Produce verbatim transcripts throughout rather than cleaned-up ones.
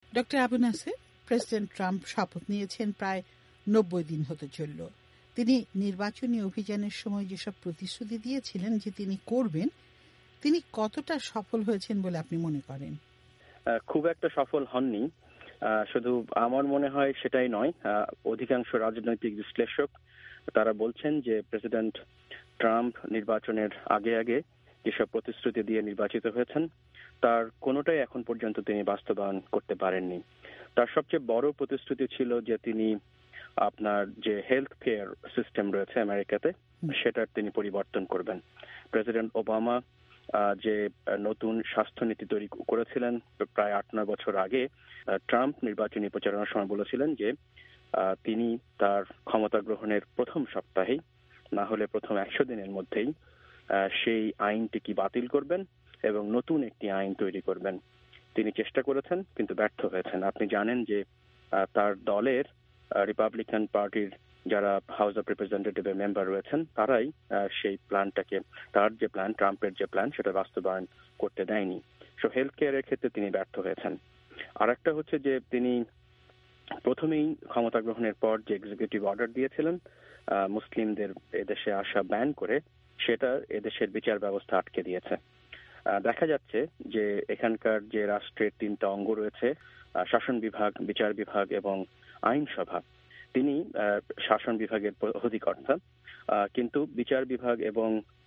Doctor Abu Naser, president Trump শপথ নিয়েছেন প্রায় নব্বই দিন হতে চলল। তিনি নির্বাচনী অভিযানের সময় যেসব প্রতিশ্রুতি দিয়েছিলেন যে তিনি করবেন, তিনি কতটা সফল হয়েছেন বলে আপনি মনে করেন? খুব একটা সফল হননি। শুধু আমার মনে হয় সেটাই নয়, অধিকাংশ রাজনৈতিক বিশ্লেষক তারা বলছেন যে প্রেসিডেন্ট ট্রাম্প নির্বাচনের আগে আগে যেসব প্রতিশ্রুতি দিয়ে নির্বাচিত হয়েছেন তার কোনোটাই এখন পর্যন্ত তিনি বাস্তবায়ন করতে পারেননি। তার সবচেয়ে বড় প্রতিশ্রুতি ছিল যে তিনি আপনার যে হেলথ কেয়ার সিস্টেম রয়েছে আমেরিকাতে সেটার তিনি পরিবর্তন করবেন। প্রেসিডেন্ট ওবামা যে নতুন স্বাস্থ্যনীতি তৈরি করেছিলেন প্রায় আট নয় বছর আগে, ট্রাম্প নির্বাচনী প্রচারণার সময় বলেছিলেন যে তিনি তার ক্ষমতা গ্রহণের প্রথম সপ্তাহেই, না হলে প্রথম একশো দিনের মধ্যেই সেই আইনটিকে বাতিল করবেন এবং নতুন একটি আইন তৈরি করবেন। তিনি চেষ্টা করেছেন কিন্তু ব্যর্থ হয়েছেন। আপনি জানেন যে তার দলের রিপাবলিকান পার্টির যারা হাউস অব রিপ্রেজেন্টেটিভের মেম্বার রয়েছেন তারাই সেই প্ল্যানটাকে, তার যে প্ল্যান, ট্রাম্পের যে প্ল্যান, সেটা বাস্তবায়ন করতে দেয়নি। সো হেলথ কেয়ারের ক্ষেত্রে তিনি ব্যর্থ হয়েছেন। আর একটা হচ্ছে যে তিনি প্রথমেই ক্ষমতা গ্রহণের পর যে এক্সিকিউটিভ অর্ডার দিয়েছিলেন মুসলিমদের এদেশে আসা ব্যান করে, সেটা এদেশের বিচার ব্যবস্থা আটকে দিয়েছে। দেখা যাচ্ছে যে এখানকার যে রাষ্ট্রের তিনটা অঙ্গ রয়েছে, শাসন বিভাগ, বিচার বিভাগ এবং আইনসভা, তিনি শাসন বিভাগের অধিকর্তা, কিন্তু বিচার বিভাগ এবং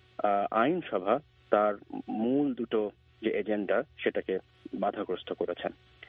আইনসভা তার মূল দুটো যে এজেন্ডা সেটাকে বাধাগ্রস্ত করেছেন।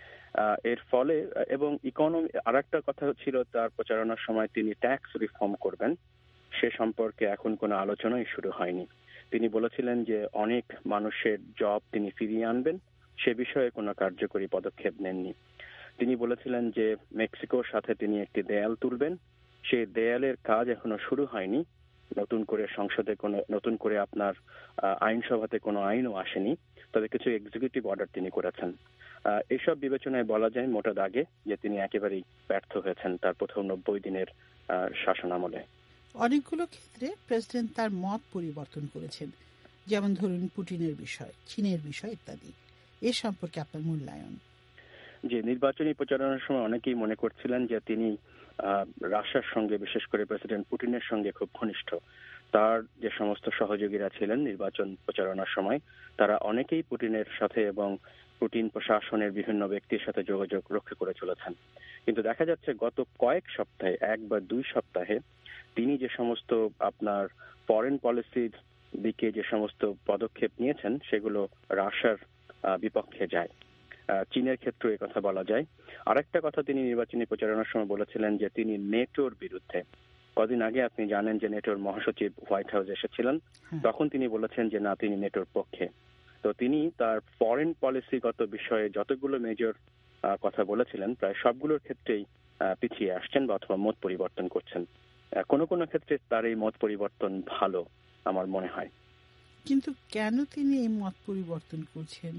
এর ফলে এবং ইকোনমি, আর একটা কথা ছিল তার প্রচারণার সময় তিনি ট্যাক্স রিফর্ম করবেন, সে সম্পর্কে এখন কোনো আলোচনাই শুরু হয়নি। তিনি বলেছিলেন যে অনেক মানুষের জব তিনি ফিরিয়ে আনবেন, সে বিষয়ে কোনো কার্যকরী পদক্ষেপ নেননি। তিনি বলেছিলেন যে মেক্সিকোর সাথে তিনি একটি দেয়াল তুলবেন, সেই দেয়ালের কাজ এখনো শুরু হয়নি। নতুন করে সংসদে কোনো নতুন করে আপনার আইনসভাতে কোনো আইনও আসেনি, তবে কিছু এক্সিকিউটিভ অর্ডার তিনি করেছেন। এসব বিবেচনায় বলা যায় মোটা দাগে যে তিনি একেবারেই ব্যর্থ হয়েছেন তার প্রথম নব্বই দিনের শাসন আমলে। অনেকগুলো ক্ষেত্রে প্রেসিডেন্ট তার মত পরিবর্তন করেছেন, যেমন ধরুন পুটিনের বিষয়, চীনের বিষয় ইত্যাদি। এ সম্পর্কে আপনার মূল্যায়ন? যে নির্বাচনী প্রচারণার সময় অনেকেই মনে করছিলেন যে তিনি রাশিয়ার সঙ্গে, বিশেষ করে প্রেসিডেন্ট পুটিনের সঙ্গে খুব ঘনিষ্ঠ। তার যে সমস্ত সহযোগীরা ছিলেন নির্বাচন প্রচারণার সময়, তারা অনেকেই পুটিনের সাথে এবং পুটিন প্রশাসনের বিভিন্ন ব্যক্তির সাথে যোগাযোগ রক্ষা করে চলেছেন। কিন্তু দেখা যাচ্ছে গত কয়েক সপ্তাহে, এক বা দুই সপ্তাহে তিনি যে সমস্ত আপনার ফরেন পলিসির দিকে যে সমস্ত পদক্ষেপ নিয়েছেন সেগুলো রাশিয়ার বিপক্ষে যায়। চীনের ক্ষেত্রে এই কথা বলা যায়। আরেকটা কথা তিনি নির্বাচনী প্রচারণার সময় বলেছিলেন যে তিনি নেটোর বিরুদ্ধে। কদিন আগে আপনি জানেন যে নেটোর মহাসচিব হোয়াইট হাউস এসেছিলেন, তখন তিনি বলেছেন যে না, তিনি নেটোর পক্ষে। তো তিনি তার ফরেন পলিসিগত বিষয়ে যতগুলো মেজর কথা বলেছিলেন প্রায় সবগুলোর ক্ষেত্রেই পিছিয়ে আসছেন বা অথবা মত পরিবর্তন করছেন। কোনো কোনো ক্ষেত্রে তার এই মত পরিবর্তন ভালো আমার মনে হয়। কিন্তু কেন তিনি এই মত পরিবর্তন করছেন?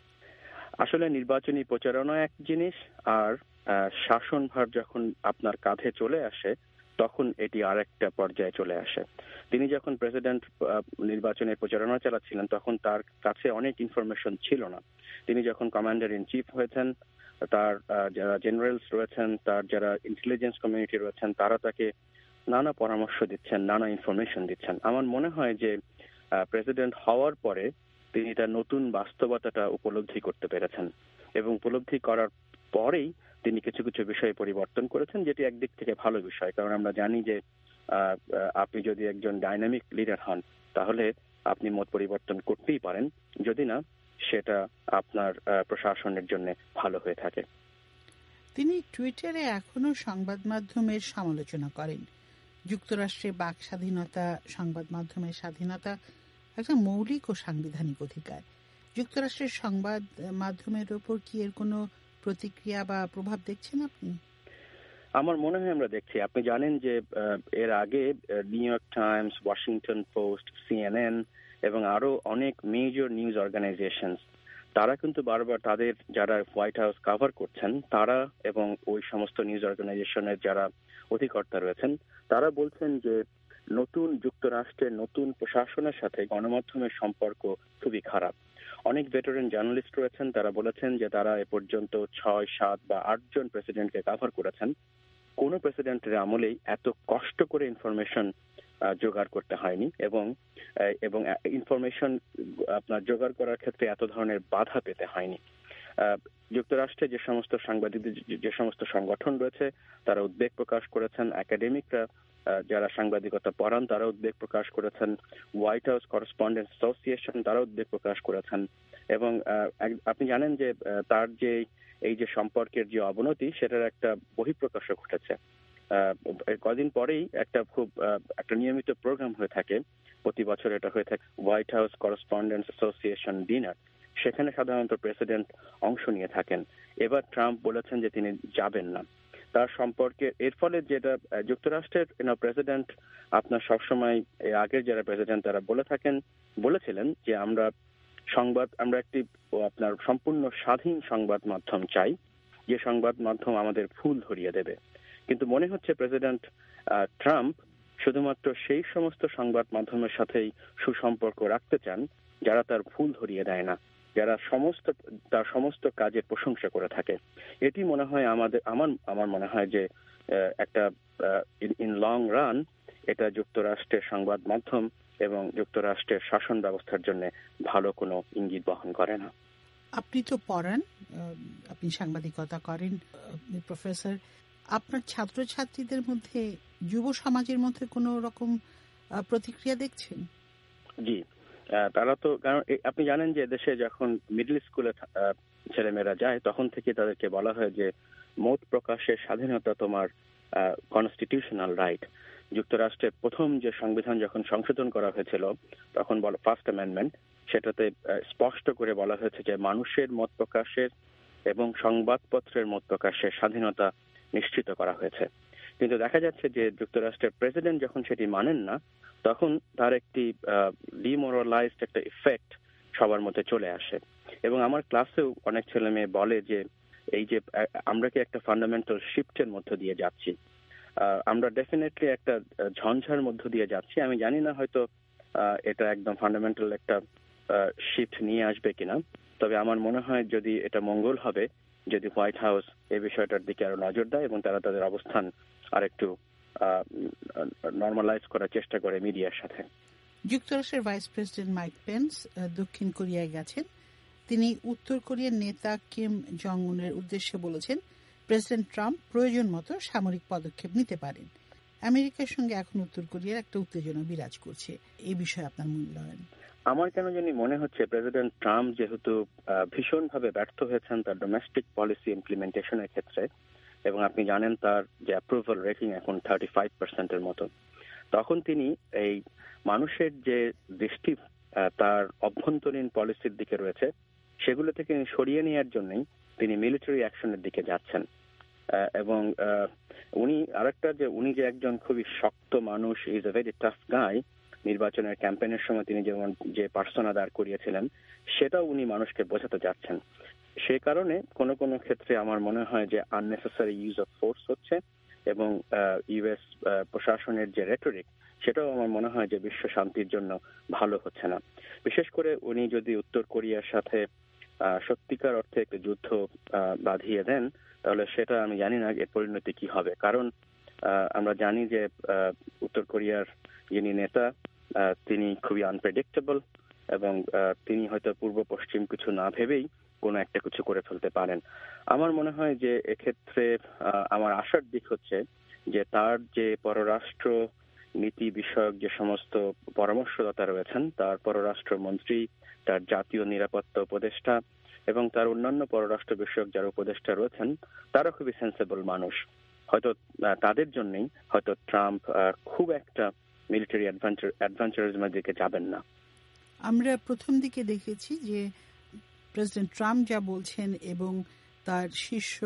আসলে নির্বাচনী প্রচারণা এক জিনিস, আর শাসনভার যখন আপনার কাঁধে চলে আসে তখন এটি আরেকটা পর্যায়ে চলে আসে। তিনি যখন প্রেসিডেন্ট নির্বাচনের প্রচারণা চালাচ্ছিলেন তখন তার কাছে অনেক ইনফরমেশন ছিল না। তিনি যখন কমান্ডার ইন চিফ হয়েছেন, তার যারা জেনারেলস রয়েছেন, তার যারা ইন্টেলিজেন্স কমিউনিটি রয়েছেন, তারা তাকে নানা পরামর্শ দিচ্ছেন, নানা ইনফরমেশন দিচ্ছেন। আমার মনে হয় যে প্রেসিডেন্ট হওয়ার পরে তিনি তার নতুন বাস্তবতাটা উপলব্ধি করতে পেরেছেন এবং উপলব্ধি করার পরেই তিনি কিছু কিছু বিষয় পরিবর্তন করেছেন, যেটি একদিক থেকে ভালো বিষয়। কারণ আমরা জানি যে আপনি যদি একজন ডাইনামিক লিডার হন তাহলে আপনি মত পরিবর্তন করতেই পারেন, যদি না সেটা আপনার প্রশাসনের জন্য ভালো হয়ে থাকে। তিনি টুইটারে এখনো সংবাদ মাধ্যমের সমালোচনা করেন। যুক্তরাষ্ট্রে বাক স্বাধীনতা, সংবাদ মাধ্যমের স্বাধীনতা একটা মৌলিক ও সাংবিধানিক অধিকার। যুক্তরাষ্ট্রের সংবাদ মাধ্যমের ওপর কি এর কোনো প্রতিক্রিয়া বা প্রভাব দেখছেন আপনি? আমার মনে হয় আমরা দেখছি। আপনি জানেন যে এর আগে New York Times, Washington Post, CNN এবং আরো অনেক মেজর নিউজ অর্গানাইজেশন তারা কিন্তু বারবার তাদের যারা হোয়াইট হাউস কভার করছেন তারা এবং ওই সমস্ত নিউজ অর্গানাইজেশনের যারা অধিকর্তা রয়েছেন তারা বলছেন যে নতুন যুক্তরাষ্ট্রের নতুন প্রশাসনের সাথে গণমাধ্যমের সম্পর্ক খুবই খারাপ। অনেক ভেটারেন জার্নালিস্ট রয়েছেন, তারা বলেছেন যে তারা এ পর্যন্ত ছয় সাত বা আট জন প্রেসিডেন্টকে কভার করেছেন। কোন প্রেসিডেন্টের আমলেই এত কষ্ট করে ইনফরমেশন জোগাড় করতে হয়নি এবং এবং ইনফরমেশন আপনার জোগাড় করার ক্ষেত্রে এত ধরনের বাধা পেতে হয়নি। যুক্তরাষ্ট্রে যে সমস্ত সাংবাদিকদের যে সমস্ত সংগঠন রয়েছে তারা উদ্বেগ প্রকাশ করেছেন, একাডেমিকরা যারা সাংবাদিকতা পড়ান তারা উদ্বেগ প্রকাশ করেছেন, হোয়াইট হাউস করেসপন্ডেন্ট অ্যাসোসিয়েশন তারা উদ্বেগ প্রকাশ করেছেন এবং আপনি জানেন যে তার যে এই যে সম্পর্কের যে অবনতি সেটার একটা বহিঃপ্রকাশ ঘটেছে। কদিন পরেই একটা খুব একটা নিয়মিত প্রোগ্রাম হয়ে থাকে, প্রতি বছর এটা হয়ে থাকে White House correspondent association dinner, সেখানে সাধারণত প্রেসিডেন্ট অংশ নিয়ে থাকেন। এবার ট্রাম্প বলেছেন যে তিনি যাবেন না। তার সম্পর্কে এর ফলে যেটা যুক্তরাষ্ট্রের প্রেসিডেন্ট আপনার সবসময় আগের যারা প্রেসিডেন্ট তারা বলে থাকেন বলেছিলেন যে আমরা সংবাদ আমরা একটি আপনার সম্পূর্ণ স্বাধীন সংবাদ মাধ্যম চাই, যে সংবাদ মাধ্যম আমাদের ফুল ধরিয়ে দেবে। কিন্তু মনে হচ্ছে প্রেসিডেন্ট ট্রাম্প শুধুমাত্র সেই সমস্ত সংবাদ মাধ্যমের সাথেই সুসম্পর্ক রাখতে চান যারা তার ভুল ধরিয়ে দেয় না, যারা সমস্ত তার সমস্ত কাজের প্রশংসা করে থাকে। এটি মনে হয় আমাদের আমার আমার মনে হয় যে একটা ইন লং রান এটা যুক্তরাষ্ট্রের সংবাদ মাধ্যম এবং যুক্তরাষ্ট্রের শাসন ব্যবস্থার জন্য ভালো কোনো ইঙ্গিত বহন করে না। আপনি তো পড়ান, আপনি সাংবাদিকতা করেন প্রফেসর, আপনার ছাত্রছাত্রীদের মধ্যে যুব সমাজের মধ্যে কোনো রকম প্রতিক্রিয়া দেখছেন? জি, তারা তো কারণ আপনি জানেন যে দেশে যখন মিডল স্কুলে ছেলেমেয়েরা যায় তখন থেকে তাদেরকে বলা হয় যে মত প্রকাশের স্বাধীনতা তোমার কনস্টিটিউশনাল রাইট। যুক্তরাষ্ট্রের প্রথম যে সংবিধান যখন সংশোধন করা হয়েছিল তখন বলা ফার্স্ট অ্যামেন্ডমেন্ট, সেটাতে স্পষ্ট করে বলা হয়েছে যে মানুষের মত প্রকাশের এবং সংবাদপত্রের মত প্রকাশের স্বাধীনতা নিশ্চিত করা হয়েছে। কিন্তু দেখা যাচ্ছে যে যুক্তরাষ্ট্রের প্রেসিডেন্ট যখন সেটি মানেন না তখন তার একটি ডিমোরালাইজড একটা ইফেক্ট সবার মধ্যে চলে আসে। এবং আমার ক্লাসেও অনেক ছেলে মেয়ে বলে যে এই যে আমরা কি একটা ফান্ডামেন্টাল শিফটের মধ্য দিয়ে যাচ্ছি, আমরা ডেফিনেটলি একটা ঝঞ্ঝার মধ্য দিয়ে যাচ্ছি। আমি জানি না হয়তো এটা একদম ফান্ডামেন্টাল একটা শিফট নিয়ে আসবে কিনা, তবে আমার মনে হয় যদি এটা মঙ্গল হবে যদি হোয়াইট হাউস এই বিষয়টার দিকে আরো নজর দেয় এবং তারা তাদের অবস্থান আরেকটু নরমালাইজ করার চেষ্টা করে মিডিয়ার সাথে। যুক্তরাষ্ট্রের ভাইস প্রেসিডেন্ট মাইক পেন্স দক্ষিণ কোরিয়ায় গেছেন। তিনি উত্তর কোরিয়ার নেতা কিম জং উনের উদ্দেশ্যে বলেছেন প্রেসিডেন্ট ট্রাম্প প্রয়োজন মতো সামরিক পদক্ষেপ নিতে পারেন। আমেরিকার সঙ্গে এখন উত্তর কোরিয়ার একটা উত্তেজনা বিরাজ করছে, এই বিষয়ে আপনার মূল্যায়ন? আমার কেন জানি মনে হচ্ছে প্রেসিডেন্ট ট্রাম্প যেহেতু ভীষণভাবে ব্যর্থ হয়েছেন তার ডোমেস্টিক পলিসি ইমপ্লিমেন্টেশনের ক্ষেত্রে, এবং আপনি জানেন তার যে অ্যাপ্রুভাল রেটিং এখন থার্টি ফাইভ পার্সেন্টের মতো, তখন তিনি এই মানুষের যে দৃষ্টি তার অভ্যন্তরীণ পলিসির দিকে রয়েছে সেগুলো থেকে সরিয়ে নেওয়ার জন্যই তিনি মিলিটারি অ্যাকশনের দিকে যাচ্ছেন। এবং উনি আরেকটা যে উনি যে একজন খুবই শক্ত মানুষ, is a very tough guy, নির্বাচনের ক্যাম্পেইনের সময় তিনি যেমন যে পার্সোনা দাঁড় করিয়েছিলেন সেটাও উনি মানুষকে বোঝাতে যাচ্ছেন। সে কারণে কোন কোন ক্ষেত্রে আমার মনে হয় যে আননেসেসারি ইউজ অফ ফোর্স হচ্ছে এবং ইউএস প্রশাসনের যে রেটরিক সেটাও আমার মনে হয় যে বিশ্ব শান্তির জন্য ভালো হচ্ছে না। বিশেষ করে উনি যদি উত্তর কোরিয়ার সাথে সত্যিকার অর্থে একটা যুদ্ধ বাঁধিয়ে দেন তাহলে সেটা আমি জানি না এর পরিণতি কি হবে। কারণ আমরা জানি যে উত্তর কোরিয়ার যিনি নেতা তিনি খুবই আনপ্রেডিক্টেবল এবং তিনি হয়তো পূর্ব পশ্চিম কিছু না ভেবেই কোনো একটা কিছু করে ফেলতে পারেন। আমার মনে হয় যে এক্ষেত্রে আমার আশার দিক হচ্ছে যে তার যে পররাষ্ট্র নীতি বিষয়ক যে সমস্ত পরামর্শদাতা রয়েছেন, তার পররাষ্ট্রমন্ত্রী, তার জাতীয় নিরাপত্তা উপদেষ্টা এবং তার অন্যান্য পররাষ্ট্র বিষয়ক যারা উপদেষ্টা রয়েছেন তারা খুবই সেন্সেবল মানুষ। হয়তো তাদের জন্যই হয়তো ট্রাম্প খুব একটা মিলিটারি অ্যাডভেঞ্চার অ্যাডভেঞ্চারিজমের দিকে যাবেন না। আমরা প্রথম দিকে দেখেছি যে প্রেসিডেন্ট ট্রাম্প যা বলছেন এবং তার শীর্ষ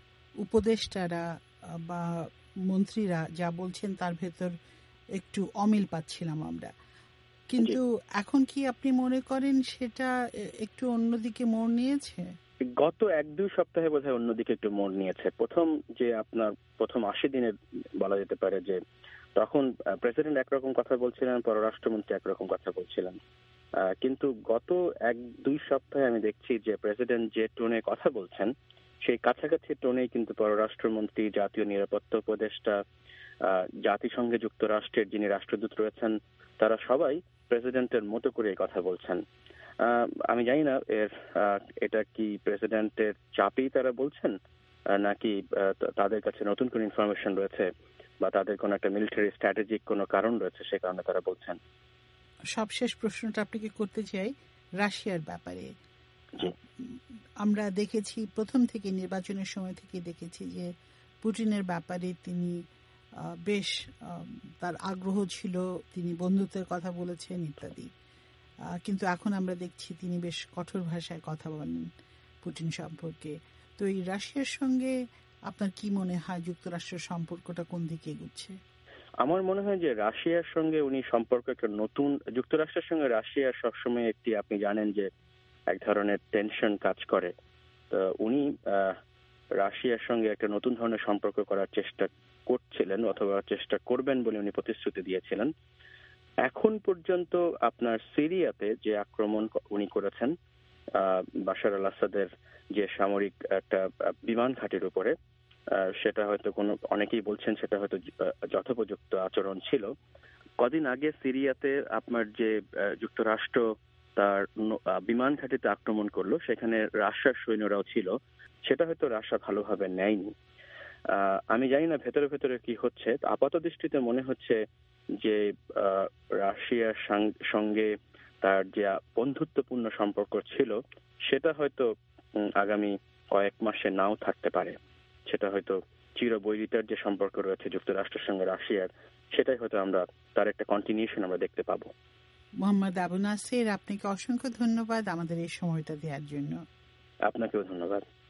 উপদেষ্টারা বা মন্ত্রীরা যা বলছেন তার ভেতর একটু অমিল পাচ্ছিলাম আমরা, কিন্তু এখন কি আপনি মনে করেন সেটা একটু অন্যদিকে মোড় নিয়েছে? গত এক দুই সপ্তাহে বোধহয় অন্যদিকে একটু মোড় নিয়েছে। প্রথম যে আপনার প্রথম আশি দিনে বলা যেতে পারে যে তখন প্রেসিডেন্ট একরকম কথা বলছিলেন, পররাষ্ট্রমন্ত্রী একরকম কথা বলছিলেন। কিন্তু গত এক দুই সপ্তাহে আমি দেখছি যে প্রেসিডেন্ট যে টোনে কথা বলছেন সেই কাছাকাছি টোনেই কিন্তু পররাষ্ট্রমন্ত্রী, জাতীয় নিরাপত্তা উপদেষ্টা, জাতিসংঘে যুক্তরাষ্ট্রের যিনি রাষ্ট্রদূত রয়েছেন, তারা সবাই প্রেসিডেন্টের মতো করে কথা বলছেন। আমি জানি না এর এটা কি প্রেসিডেন্টের চাপেই তারা বলছেন, নাকি তাদের কাছে নতুন কোন ইনফরমেশন রয়েছে, বা তাদের কোনো একটা মিলিটারি স্ট্র্যাটেজিক কোনো কারণ রয়েছে, সে কারণে তারা বলছেন। সবশেষ প্রশ্নটা আপনাকে করতে চাই রাশিয়ার ব্যাপারে। আমরা দেখেছি প্রথম থেকে, নির্বাচনের সময় থেকে দেখেছি যে পুতিনের ব্যাপারে তিনি বেশ তার আগ্রহ ছিল, তিনি বন্ধুত্বের কথা বলেছেন ইত্যাদি, কিন্তু এখন আমরা দেখছি তিনি বেশ কঠোর ভাষায় কথা বলেন পুতিন সম্পর্কে। তো এই রাশিয়ার সঙ্গে আপনার কি মনে হয় যুক্তরাষ্ট্রের সম্পর্কটা কোন দিকে এগুচ্ছে? আমার মনে হয় যে রাশিয়ার সঙ্গে উনি সম্পর্ক একটা নতুন, যুক্তরাষ্ট্রের সঙ্গে রাশিয়ার সবসময় একটি, আপনি জানেন যে এক ধরনের টেনশন কাজ করে। তো উনি রাশিয়ার সঙ্গে একটা নতুন ধরনের সম্পর্ক করার চেষ্টা করছিলেন, অথবা চেষ্টা করবেন বলে উনি প্রতিশ্রুতি দিয়েছিলেন। এখন পর্যন্ত আপনার সিরিয়াতে যে আক্রমণ উনি করেছেন বাশার আল আসাদের যে সামরিক একটা বিমান ঘাঁটির উপরে, সেটা হয়তো কোনো, অনেকেই বলছেন সেটা হয়তো যথোপযুক্ত আচরণ ছিল। কদিন আগে সিরিয়াতে আপনার যে যুক্তরাষ্ট্র তার বিমান ঘাঁটিতে আক্রমণ করলো, সেখানে রাশিয়ার সৈন্যরাও ছিল, সেটা হয়তো রাশিয়া ভালোভাবে নেয়নি। আমি জানি না ভেতরে ভেতরে কি হচ্ছে। আপাত দৃষ্টিতে মনে হচ্ছে যে রাশিয়ার সঙ্গে তার যে বন্ধুত্বপূর্ণ সম্পর্ক ছিল সেটা হয়তো আগামী কয়েক মাসে নাও থাকতে পারে। সেটা হয়তো চিরবৈরিতার যে সম্পর্ক রয়েছে যুক্তরাষ্ট্রের সঙ্গে রাশিয়ার, সেটাই হয়তো আমরা তার একটা কন্টিনিউশন আমরা দেখতে পাবো। মোহাম্মদ আবু নাসের, আপনাকে অসংখ্য ধন্যবাদ আমাদের এই সময়টা দেওয়ার জন্য। আপনাকেও ধন্যবাদ।